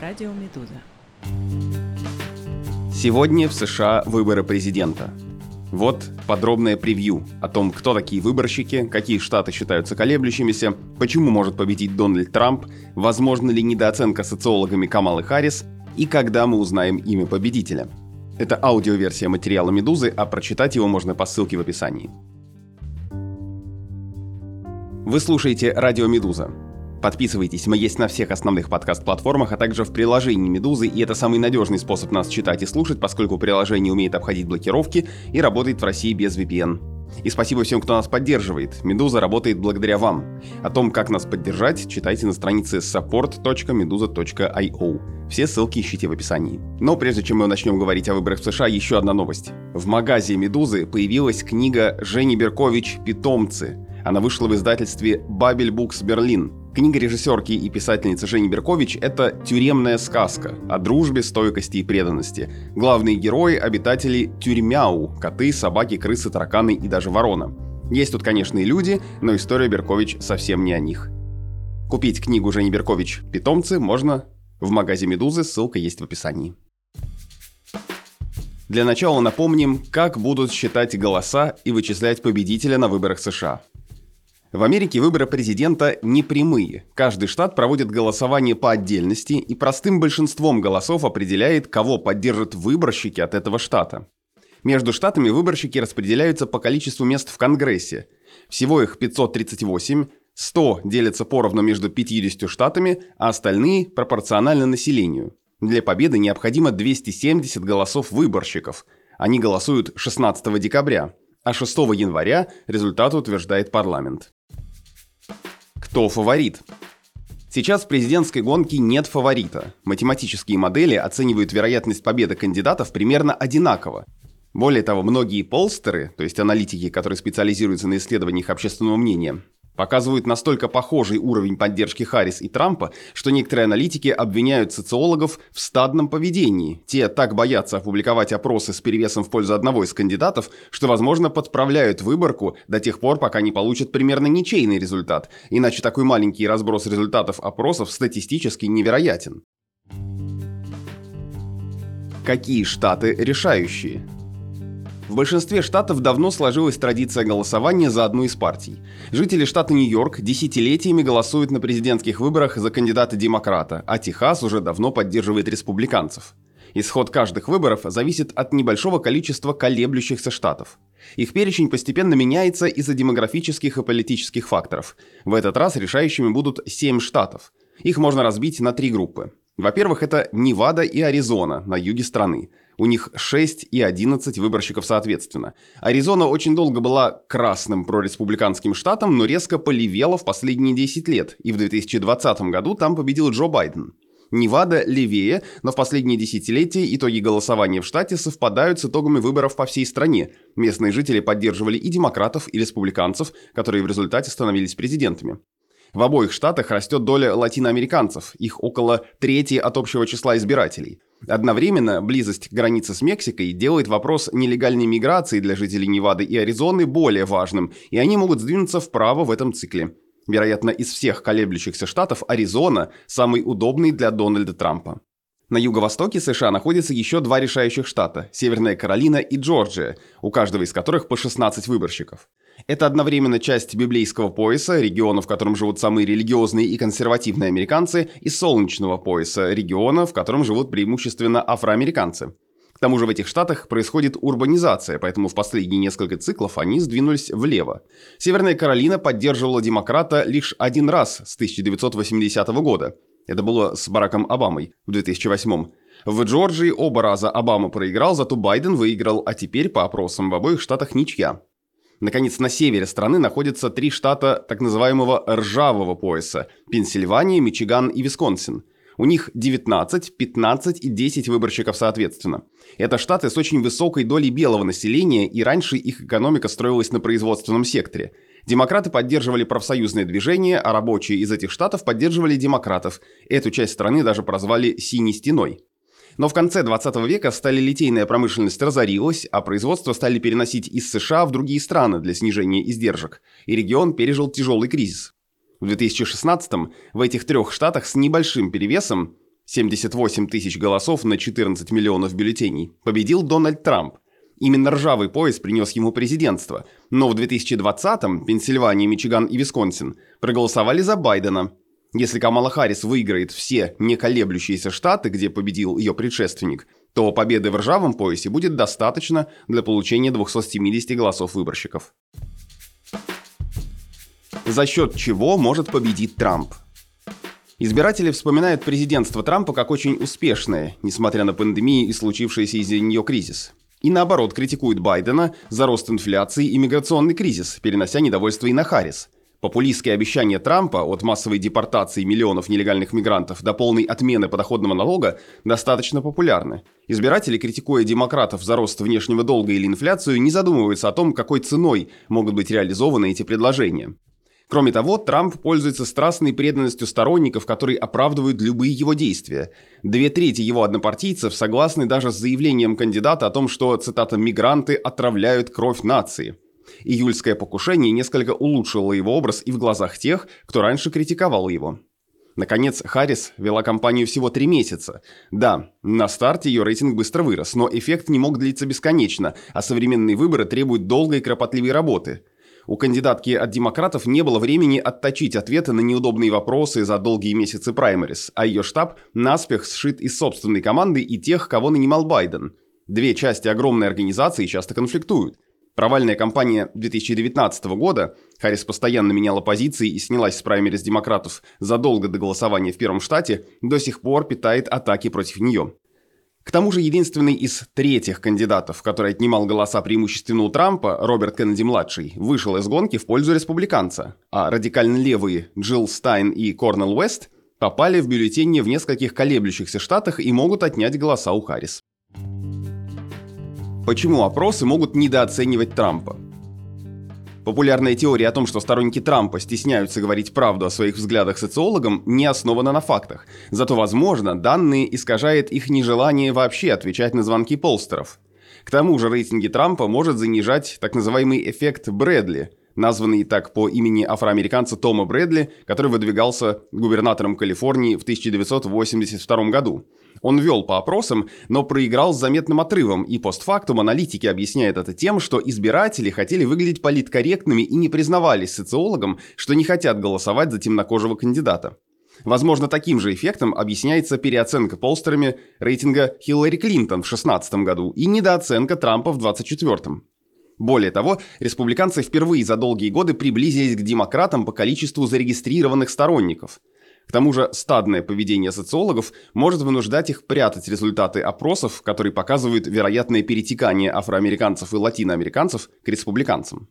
Радио Медуза. Сегодня в США выборы президента. Вот подробное превью о том, кто такие выборщики, какие штаты считаются колеблющимися, почему может победить Дональд Трамп, возможна ли недооценка социологами Камалы Харрис и когда мы узнаем имя победителя. Это аудиоверсия материала «Медузы», а прочитать его можно по ссылке в описании. Вы слушаете «Радио Медуза». Подписывайтесь, мы есть на всех основных подкаст-платформах, а также в приложении «Медузы», и это самый надежный способ нас читать и слушать, поскольку приложение умеет обходить блокировки и работает в России без VPN. И спасибо всем, кто нас поддерживает. «Медуза» работает благодаря вам. О том, как нас поддержать, читайте на странице support.meduza.io. Все ссылки ищите в описании. Но прежде чем мы начнем говорить о выборах в США, еще одна новость. В магазе «Медузы» появилась книга Жени Беркович «Питомцы». Она вышла в издательстве Babel Books Берлин. Книга режиссерки и писательницы Жени Беркович – это тюремная сказка о дружбе, стойкости и преданности. Главные герои – обитатели тюрьмяу – коты, собаки, крысы, тараканы и даже ворона. Есть тут, конечно, и люди, но история Беркович совсем не о них. Купить книгу Жени Беркович «Питомцы» можно в магазе «Медузы», ссылка есть в описании. Для начала напомним, как будут считать голоса и вычислять победителя на выборах США. В Америке выборы президента не прямые. Каждый штат проводит голосование по отдельности и простым большинством голосов определяет, кого поддержат выборщики от этого штата. Между штатами выборщики распределяются по количеству мест в Конгрессе. Всего их 538, 100 делятся поровну между 50 штатами, а остальные пропорционально населению. Для победы необходимо 270 голосов выборщиков. Они голосуют 16 декабря, а 6 января результаты утверждает парламент. Кто фаворит? Сейчас в президентской гонке нет фаворита. Математические модели оценивают вероятность победы кандидатов примерно одинаково. Более того, многие полстеры, то есть аналитики, которые специализируются на исследованиях общественного мнения, показывают настолько похожий уровень поддержки Харрис и Трампа, что некоторые аналитики обвиняют социологов в стадном поведении. Те так боятся опубликовать опросы с перевесом в пользу одного из кандидатов, что, возможно, подправляют выборку до тех пор, пока не получат примерно ничейный результат. Иначе такой маленький разброс результатов опросов статистически невероятен. Какие штаты решающие? В большинстве штатов давно сложилась традиция голосования за одну из партий. Жители штата Нью-Йорк десятилетиями голосуют на президентских выборах за кандидата-демократа, а Техас уже давно поддерживает республиканцев. Исход каждых выборов зависит от небольшого количества колеблющихся штатов. Их перечень постепенно меняется из-за демографических и политических факторов. В этот раз решающими будут 7 штатов. Их можно разбить на 3 группы. Во-первых, это Невада и Аризона на юге страны. У них 6 и 11 выборщиков соответственно. Аризона очень долго была красным прореспубликанским штатом, но резко полевела в последние 10 лет, и в 2020 году там победил Джо Байден. Невада левее, но в последние десятилетия итоги голосования в штате совпадают с итогами выборов по всей стране. Местные жители поддерживали и демократов, и республиканцев, которые в результате становились президентами. В обоих штатах растет доля латиноамериканцев, их около трети от общего числа избирателей. Одновременно близость к границе с Мексикой делает вопрос нелегальной миграции для жителей Невады и Аризоны более важным, и они могут сдвинуться вправо в этом цикле. Вероятно, из всех колеблющихся штатов Аризона самый удобный для Дональда Трампа. На юго-востоке США находятся еще 2 решающих штата – Северная Каролина и Джорджия, у каждого из которых по 16 выборщиков. Это одновременно часть библейского пояса, региона, в котором живут самые религиозные и консервативные американцы, и солнечного пояса, региона, в котором живут преимущественно афроамериканцы. К тому же в этих штатах происходит урбанизация, поэтому в последние несколько циклов они сдвинулись влево. Северная Каролина поддерживала демократа лишь один раз с 1980 года. Это было с Бараком Обамой в 2008. В Джорджии оба раза Обама проиграл, зато Байден выиграл, а теперь по опросам в обоих штатах ничья. Наконец, на севере страны находятся 3 штата так называемого «ржавого пояса» – Пенсильвания, Мичиган и Висконсин. У них 19, 15 и 10 выборщиков соответственно. Это штаты с очень высокой долей белого населения, и раньше их экономика строилась на производственном секторе. Демократы поддерживали профсоюзное движение, а рабочие из этих штатов поддерживали демократов. Эту часть страны даже прозвали «синей стеной». Но в конце 20 века сталелитейная промышленность разорилась, а производство стали переносить из США в другие страны для снижения издержек, и регион пережил тяжелый кризис. В 2016-м в этих 3 штатах с небольшим перевесом 78 тысяч голосов на 14 миллионов бюллетеней, победил Дональд Трамп. Именно ржавый пояс принес ему президентство, но в 2020-м Пенсильвания, Мичиган и Висконсин проголосовали за Байдена. Если Камала Харрис выиграет все неколеблющиеся штаты, где победил ее предшественник, то победы в ржавом поясе будет достаточно для получения 270 голосов выборщиков. За счет чего может победить Трамп? Избиратели вспоминают президентство Трампа как очень успешное, несмотря на пандемию и случившийся из-за нее кризис. И наоборот, критикуют Байдена за рост инфляции и миграционный кризис, перенося недовольство и на Харрис. Популистские обещания Трампа от массовой депортации миллионов нелегальных мигрантов до полной отмены подоходного налога достаточно популярны. Избиратели, критикуя демократов за рост внешнего долга или инфляцию, не задумываются о том, какой ценой могут быть реализованы эти предложения. Кроме того, Трамп пользуется страстной преданностью сторонников, которые оправдывают любые его действия. 2/3 его однопартийцев согласны даже с заявлением кандидата о том, что, цитата, «мигранты отравляют кровь нации». Июльское покушение несколько улучшило его образ и в глазах тех, кто раньше критиковал его. Наконец, Харрис вела кампанию всего 3 месяца. Да, на старте ее рейтинг быстро вырос, но эффект не мог длиться бесконечно, а современные выборы требуют долгой и кропотливой работы. У кандидатки от демократов не было времени отточить ответы на неудобные вопросы за долгие месяцы праймерис, а ее штаб наспех сшит из собственной команды и тех, кого нанимал Байден. 2 части огромной организации часто конфликтуют. Провальная кампания 2019 года, Харрис постоянно меняла позиции и снялась с праймерис демократов задолго до голосования в первом штате, до сих пор питает атаки против нее. К тому же единственный из 3 кандидатов, который отнимал голоса преимущественно у Трампа, Роберт Кеннеди-младший, вышел из гонки в пользу республиканца, а радикально левые Джилл Стайн и Корнел Уэст попали в бюллетени в нескольких колеблющихся штатах и могут отнять голоса у Харрис. Почему опросы могут недооценивать Трампа? Популярная теория о том, что сторонники Трампа стесняются говорить правду о своих взглядах социологам, не основана на фактах. Зато, возможно, данные искажает их нежелание вообще отвечать на звонки полстеров. К тому же рейтинги Трампа может занижать так называемый эффект Брэдли, названный так по имени афроамериканца Тома Брэдли, который выдвигался губернатором Калифорнии в 1982 году. Он вел по опросам, но проиграл с заметным отрывом, и постфактум аналитики объясняют это тем, что избиратели хотели выглядеть политкорректными и не признавались социологам, что не хотят голосовать за темнокожего кандидата. Возможно, таким же эффектом объясняется переоценка полстерами рейтинга Хиллари Клинтон в 2016 году и недооценка Трампа в 2024. Более того, республиканцы впервые за долгие годы приблизились к демократам по количеству зарегистрированных сторонников. К тому же стадное поведение социологов может вынуждать их прятать результаты опросов, которые показывают вероятное перетекание афроамериканцев и латиноамериканцев к республиканцам.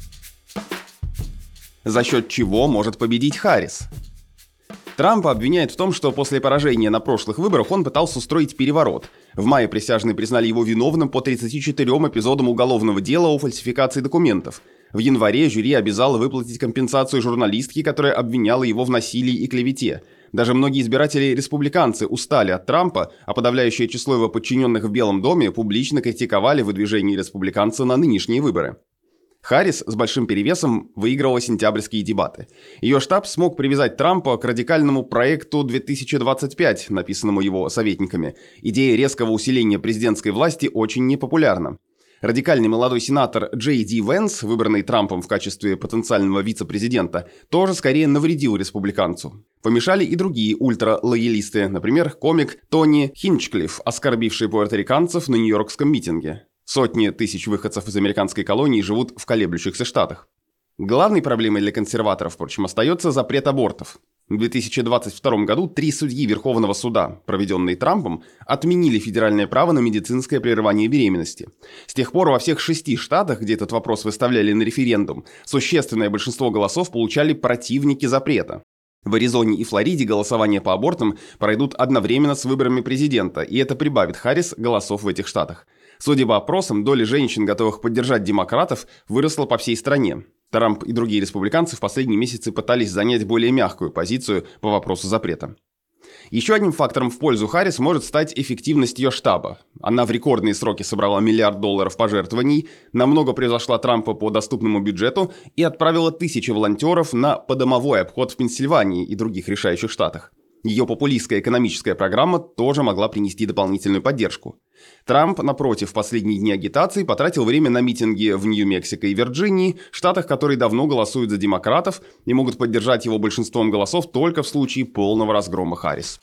За счет чего может победить Харрис? Трампа обвиняют в том, что после поражения на прошлых выборах он пытался устроить переворот. В мае присяжные признали его виновным по 34 эпизодам уголовного дела о фальсификации документов. В январе жюри обязало выплатить компенсацию журналистке, которая обвиняла его в насилии и клевете. Даже многие избиратели-республиканцы устали от Трампа, а подавляющее число его подчиненных в Белом доме публично критиковали выдвижение республиканца на нынешние выборы. Харрис с большим перевесом выиграла сентябрьские дебаты. Ее штаб смог привязать Трампа к радикальному проекту 2025, написанному его советниками. Идея резкого усиления президентской власти очень непопулярна. Радикальный молодой сенатор Джей Ди Венс, выбранный Трампом в качестве потенциального вице-президента, тоже скорее навредил республиканцу. Помешали и другие ультралоялисты, например, комик Тони Хинчклифф, оскорбивший пуэрториканцев на нью-йоркском митинге. Сотни тысяч выходцев из американской колонии живут в колеблющихся штатах. Главной проблемой для консерваторов, впрочем, остается запрет абортов. В 2022 году 3 судьи Верховного суда, проведенные Трампом, отменили федеральное право на медицинское прерывание беременности. С тех пор во всех 6 штатах, где этот вопрос выставляли на референдум, существенное большинство голосов получали противники запрета. В Аризоне и Флориде голосования по абортам пройдут одновременно с выборами президента, и это прибавит Харрис голосов в этих штатах. Судя по опросам, доля женщин, готовых поддержать демократов, выросла по всей стране. Трамп и другие республиканцы в последние месяцы пытались занять более мягкую позицию по вопросу запрета. Еще одним фактором в пользу Харрис может стать эффективность ее штаба. Она в рекордные сроки собрала $1 миллиард пожертвований, намного превзошла Трампа по доступному бюджету и отправила тысячи волонтеров на подомовой обход в Пенсильвании и других решающих штатах. Ее популистская экономическая программа тоже могла принести дополнительную поддержку. Трамп, напротив, в последние дни агитации потратил время на митинги в Нью-Мексико и Вирджинии, штатах, которые давно голосуют за демократов и могут поддержать его большинством голосов только в случае полного разгрома Харрис.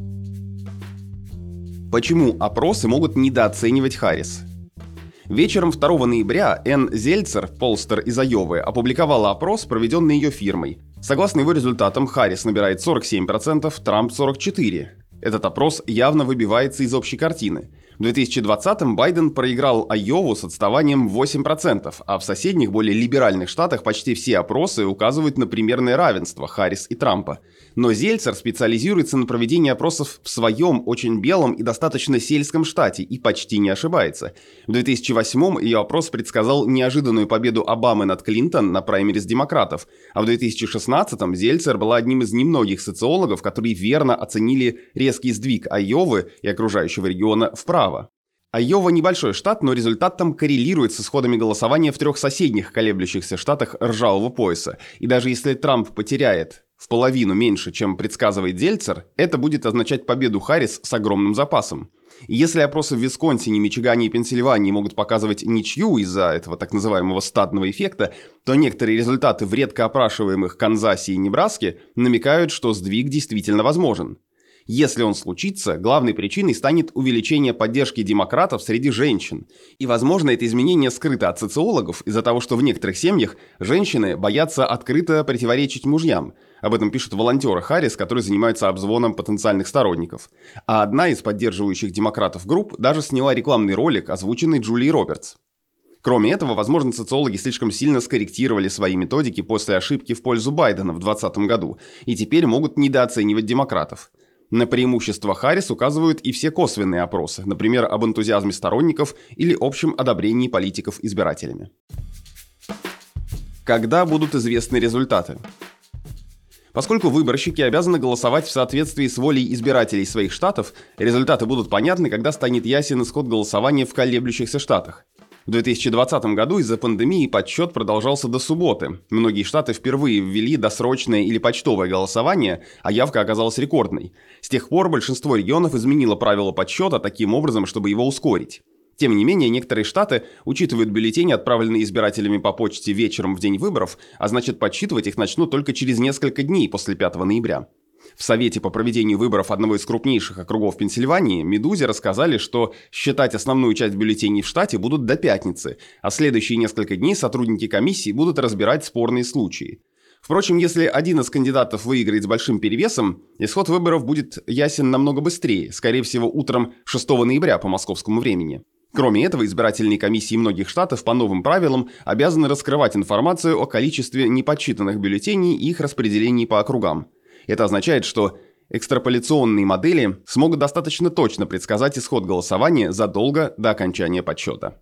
Почему опросы могут недооценивать Харрис? Вечером 2 ноября Энн Зельцер, полстер из Айовы, опубликовала опрос, проведенный ее фирмой. Согласно его результатам, Харрис набирает 47%, Трамп 44%. Этот опрос явно выбивается из общей картины. В 2020-м Байден проиграл Айову с отставанием 8%, а в соседних, более либеральных штатах почти все опросы указывают на примерное равенство Харрис и Трампа. Но Зельцер специализируется на проведении опросов в своем очень белом и достаточно сельском штате и почти не ошибается. В 2008-м ее опрос предсказал неожиданную победу Обамы над Клинтон на праймериз демократов, а в 2016-м Зельцер была одним из немногих социологов, которые верно оценили резкий сдвиг Айовы и окружающего региона вправо. Айова небольшой штат, но результат там коррелирует с исходами голосования в 3 соседних колеблющихся штатах ржавого пояса. И даже если Трамп потеряет в половину меньше, чем предсказывает Зельцер, это будет означать победу Харрис с огромным запасом. И если опросы в Висконсине, Мичигане и Пенсильвании могут показывать ничью из-за этого так называемого стадного эффекта, то некоторые результаты в редко опрашиваемых Канзасе и Небраске намекают, что сдвиг действительно возможен. Если он случится, главной причиной станет увеличение поддержки демократов среди женщин. И, возможно, это изменение скрыто от социологов из-за того, что в некоторых семьях женщины боятся открыто противоречить мужьям. Об этом пишут волонтеры Харрис, которые занимаются обзвоном потенциальных сторонников. А одна из поддерживающих демократов групп даже сняла рекламный ролик, озвученный Джулией Робертс. Кроме этого, возможно, социологи слишком сильно скорректировали свои методики после ошибки в пользу Байдена в 2020 году и теперь могут недооценивать демократов. На преимущество Харрис указывают и все косвенные опросы, например, об энтузиазме сторонников или общем одобрении политиков избирателями. Когда будут известны результаты? Поскольку выборщики обязаны голосовать в соответствии с волей избирателей своих штатов, результаты будут понятны, когда станет ясен исход голосования в колеблющихся штатах. В 2020 году из-за пандемии подсчет продолжался до субботы. Многие штаты впервые ввели досрочное или почтовое голосование, а явка оказалась рекордной. С тех пор большинство регионов изменило правила подсчета таким образом, чтобы его ускорить. Тем не менее, некоторые штаты учитывают бюллетени, отправленные избирателями по почте вечером в день выборов, а значит подсчитывать их начнут только через несколько дней после 5 ноября. В Совете по проведению выборов одного из крупнейших округов Пенсильвании «Медузе» рассказали, что считать основную часть бюллетеней в штате будут до пятницы, а следующие несколько дней сотрудники комиссии будут разбирать спорные случаи. Впрочем, если один из кандидатов выиграет с большим перевесом, исход выборов будет ясен намного быстрее, скорее всего утром 6 ноября по московскому времени. Кроме этого, избирательные комиссии многих штатов по новым правилам обязаны раскрывать информацию о количестве неподсчитанных бюллетеней и их распределении по округам. Это означает, что экстраполяционные модели смогут достаточно точно предсказать исход голосования задолго до окончания подсчета.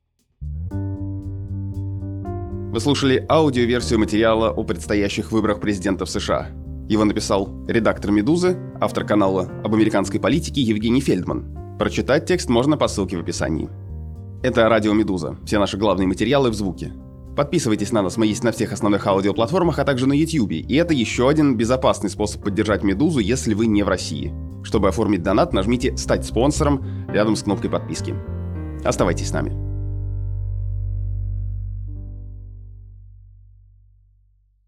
Вы слушали аудиоверсию материала о предстоящих выборах президента в США. Его написал редактор «Медузы», автор канала об американской политике Евгений Фельдман. Прочитать текст можно по ссылке в описании. Это радио «Медуза». Все наши главные материалы в звуке. Подписывайтесь на нас, мы есть на всех основных аудиоплатформах, а также на YouTube. И это еще один безопасный способ поддержать «Медузу», если вы не в России. Чтобы оформить донат, нажмите «Стать спонсором» рядом с кнопкой подписки. Оставайтесь с нами.